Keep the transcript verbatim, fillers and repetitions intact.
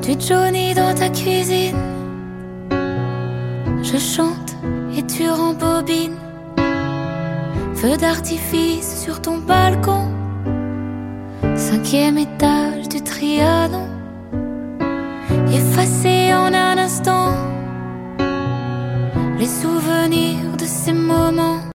Du Johnny dans ta cuisine. Je chante et tu rembobines. Feu d'artifice sur ton balcon. Cinquième étage du Trianon. Effacé en un instant les souvenirs de ces moments.